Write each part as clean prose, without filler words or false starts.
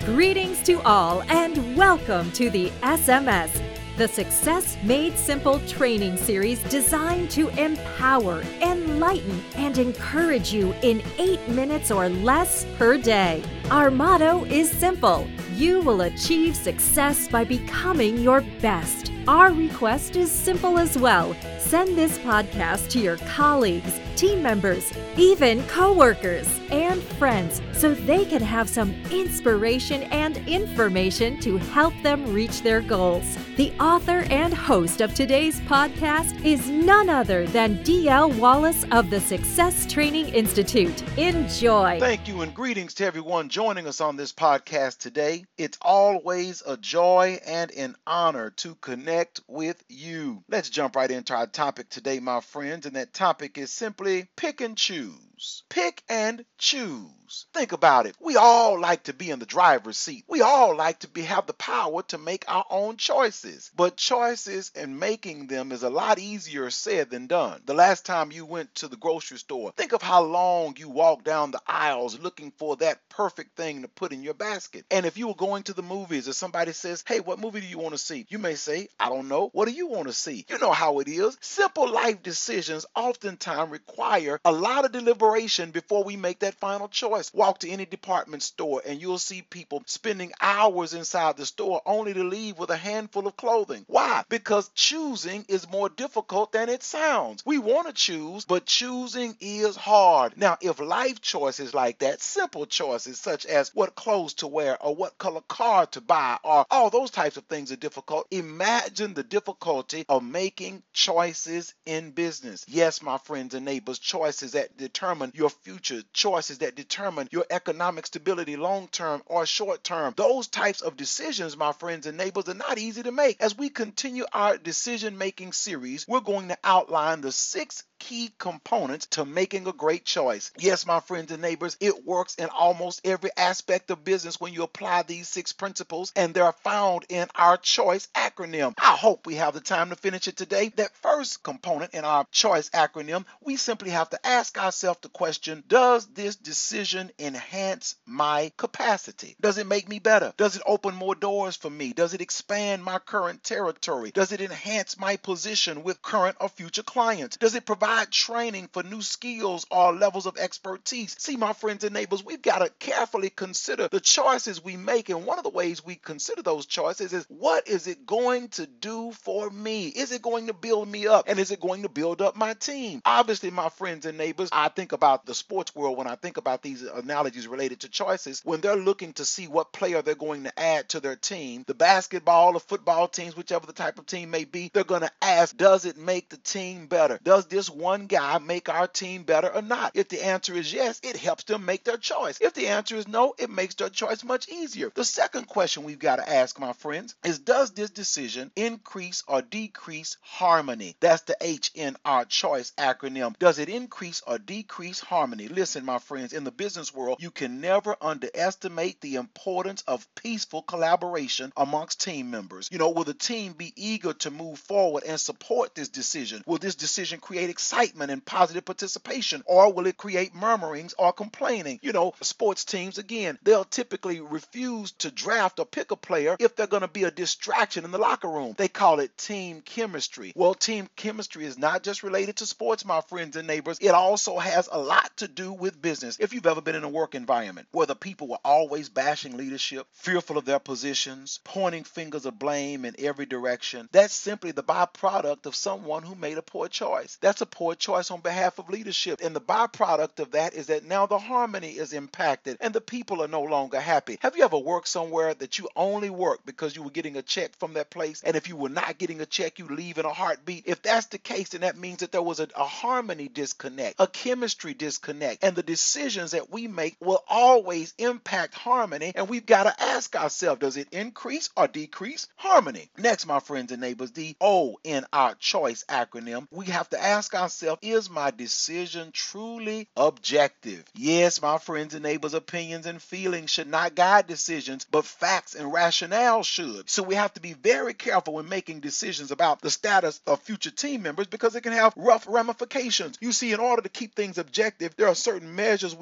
Greetings to all and welcome to the SMS, the Success Made Simple training series designed to empower, enlighten, and encourage you in 8 minutes or less per day. Our motto is simple: you will achieve success by becoming your best. Our request is simple as well. Send this podcast to your colleagues, team members, even coworkers, and friends so they can have some inspiration and information to help them reach their goals. The author and host of today's podcast is none other than D.L. Wallace of the Success Training Institute. Enjoy. Thank you and greetings to everyone joining us on this podcast today. It's always a joy and an honor to connect with you. Let's jump right into our topic today, my friends, and that topic is simply pick and choose. Pick and choose. Think about it. We all like to be in the driver's seat. We all like to have the power to make our own choices. But choices and making them is a lot easier said than done. The last time you went to the grocery store, think of how long you walked down the aisles looking for that perfect thing to put in your basket. And if you were going to the movies, if somebody says, "Hey, what movie do you want to see?" You may say, "I don't know. What do you want to see?" You know how it is. Simple life decisions oftentimes require a lot of deliberation before we make that final choice. Walk to any department store and you'll see people spending hours inside the store only to leave with a handful of clothing. Why? Because choosing is more difficult than it sounds. We want to choose, but choosing is hard. Now, if life choices like that, simple choices such as what clothes to wear or what color car to buy or all those types of things are difficult, imagine the difficulty of making choices in business. Yes, my friends and neighbors, choices that determine your future, choices that determine your economic stability long-term or short-term. Those types of decisions, my friends and neighbors, are not easy to make. As we continue our decision-making series, we're going to outline the 6 key components to making a great choice. Yes, my friends and neighbors, it works in almost every aspect of business when you apply these 6 principles, and they're found in our choice acronym. I hope we have the time to finish it today. That first component in our choice acronym, we simply have to ask ourselves the question, does this decision enhance my capacity? Does it make me better? Does it open more doors for me? Does it expand my current territory? Does it enhance my position with current or future clients? Does it provide training for new skills or levels of expertise? See, my friends and neighbors, we've got to carefully consider the choices we make, and one of the ways we consider those choices is, what is it going to do for me? Is it going to build me up, and is it going to build up my team? Obviously, my friends and neighbors, I think about the sports world when I think about these analogies related to choices. When they're looking to see what player they're going to add to their team, the basketball or football teams, whichever the type of team may be, they're going to ask, does it make the team better? Does this one guy make our team better or not? If the answer is yes, it helps them make their choice. If the answer is no, it makes their choice much easier. The second question we've got to ask, my friends, is, does this decision increase or decrease harmony? That's the H in our choice acronym. Does it increase or decrease harmony? Listen, my friends, in the business world, you can never underestimate the importance of peaceful collaboration amongst team members. Will the team be eager to move forward and support this decision? Will this decision create excitement and positive participation, or will it create murmurings or complaining? Sports teams, again, they'll typically refuse to draft or pick a player if they're going to be a distraction in the locker room. They call it team chemistry. Well, team chemistry is not just related to sports, my friends and neighbors. It also has a lot to do with business. If you've ever been in a work environment where the people were always bashing leadership, fearful of their positions, pointing fingers of blame in every direction, that's simply the byproduct of someone who made a poor choice. That's a poor choice on behalf of leadership. And the byproduct of that is that now the harmony is impacted and the people are no longer happy. Have you ever worked somewhere that you only work because you were getting a check from that place, and if you were not getting a check, you leave in a heartbeat? If that's the case, then that means that there was a harmony disconnect, a chemistry disconnect, and the decisions that we make will always impact harmony, and we've got to ask ourselves, does it increase or decrease harmony? Next, my friends and neighbors, the O in our choice acronym, we have to ask ourselves, is my decision truly objective? Yes, my friends and neighbors, opinions and feelings should not guide decisions, but facts and rationale should. So we have to be very careful when making decisions about the status of future team members, because it can have rough ramifications. You see, in order to keep things objective, there are certain measures we have put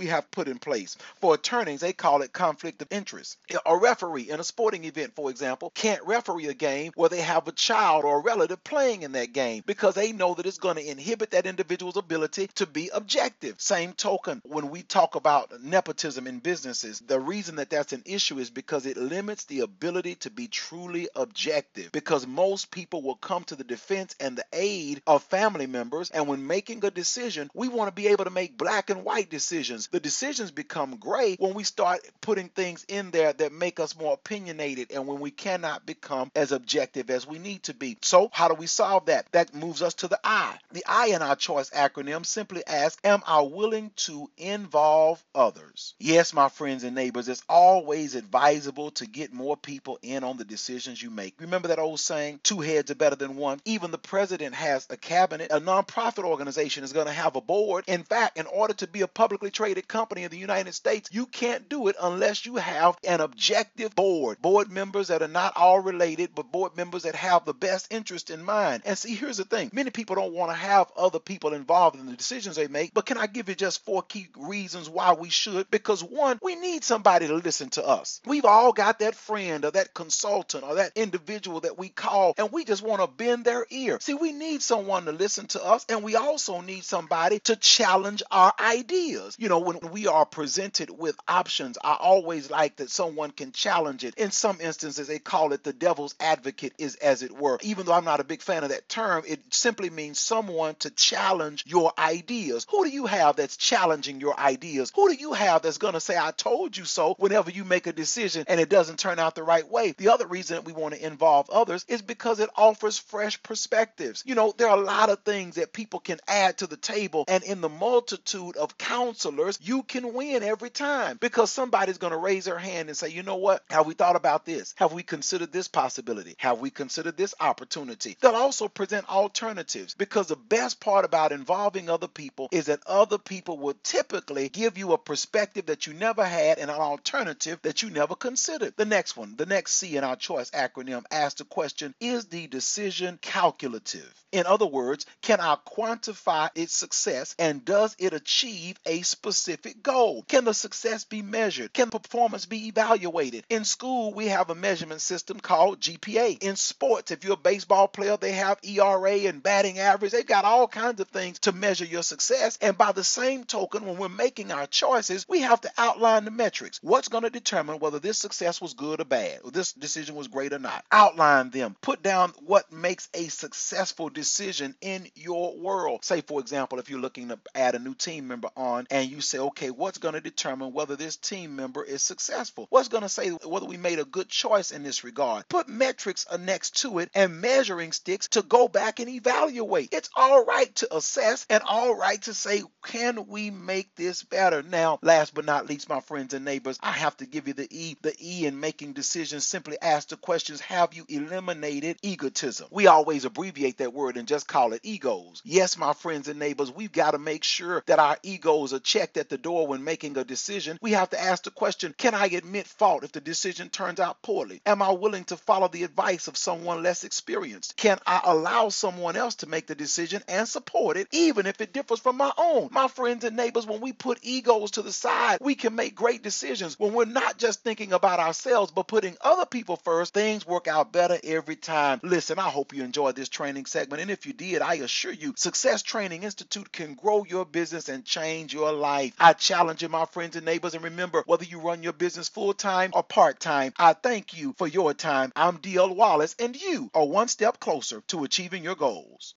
put in place. For attorneys, they call it conflict of interest. A referee in a sporting event, for example, can't referee a game where they have a child or a relative playing in that game because they know that it's going to inhibit that individual's ability to be objective. Same token, when we talk about nepotism in businesses, the reason that that's an issue is because it limits the ability to be truly objective, because most people will come to the defense and the aid of family members, and when making a decision, we want to be able to make black and white decisions. The decisions become gray when we start putting things in there that make us more opinionated and when we cannot become as objective as we need to be. So how do we solve that? That moves us to the I. The I in our choice acronym simply asks, am I willing to involve others? Yes, my friends and neighbors, it's always advisable to get more people in on the decisions you make. Remember that old saying, two heads are better than one? Even the president has a cabinet. A nonprofit organization is going to have a board. In fact, in order to be a publicly traded company in the United States, you can't do it unless you have an objective board. Board members that are not all related, but board members that have the best interest in mind. And see, here's the thing. Many people don't want to have other people involved in the decisions they make, but can I give you just 4 key reasons why we should? Because one, we need somebody to listen to us. We've all got that friend or that consultant or that individual that we call, and we just want to bend their ear. See, we need someone to listen to us, and we also need somebody to challenge our ideas. You know, when we are presented with options, I always like that someone can challenge it. In some instances, they call it the devil's advocate, is as it were. Even though I'm not a big fan of that term, it simply means someone to challenge your ideas. Who do you have that's challenging your ideas? Who do you have that's going to say, I told you so, whenever you make a decision and it doesn't turn out the right way? The other reason that we want to involve others is because it offers fresh perspectives. You know, there are a lot of things that people can add to the table, and in the multitude of counselors, you can win every time because somebody's going to raise their hand and say, you know what? Have we thought about this? Have we considered this possibility? Have we considered this opportunity? They'll also present alternatives, because the best part about involving other people is that other people will typically give you a perspective that you never had and an alternative that you never considered. The next one, the next C in our choice acronym, asks the question, is the decision calculative? In other words, can I quantify its success, and does it achieve a specific goal? Can the success be measured? Can performance be evaluated? In school, we have a measurement system called GPA. In sports, if you're a baseball player, they have ERA and batting average. They've got all kinds of things to measure your success. And by the same token, when we're making our choices, we have to outline the metrics. What's going to determine whether this success was good or bad, or this decision was great or not? Outline them. Put down what makes a successful decision in your world. Say, for example, if you're looking to add a new team member on and you say, okay, what's going to determine whether this team member is successful? What's going to say whether we made a good choice in this regard? Put metrics next to it and measuring sticks to go back and evaluate. It's all right to assess and all right to say, can we make this better? Now, last but not least, my friends and neighbors, I have to give you the E. The E in making decisions simply ask the questions, have you eliminated egotism? We always abbreviate that word and just call it egos. Yes, my friends and neighbors, we've got to make sure that our egos are checked at the door when making a decision. We have to ask the question, can I admit fault if the decision turns out poorly? Am I willing to follow the advice of someone less experienced? Can I allow someone else to make the decision and support it, even if it differs from my own? My friends and neighbors, when we put egos to the side, we can make great decisions. When we're not just thinking about ourselves, but putting other people first, things work out better every time. Listen, I hope you enjoyed this training segment, and if you did, I assure you, Success Training Institute can grow your business and change your life. I challenge you, my friends and neighbors, and remember, whether you run your business full-time or part-time, I thank you for your time. I'm DL Wallace, and you are one step closer to achieving your goals.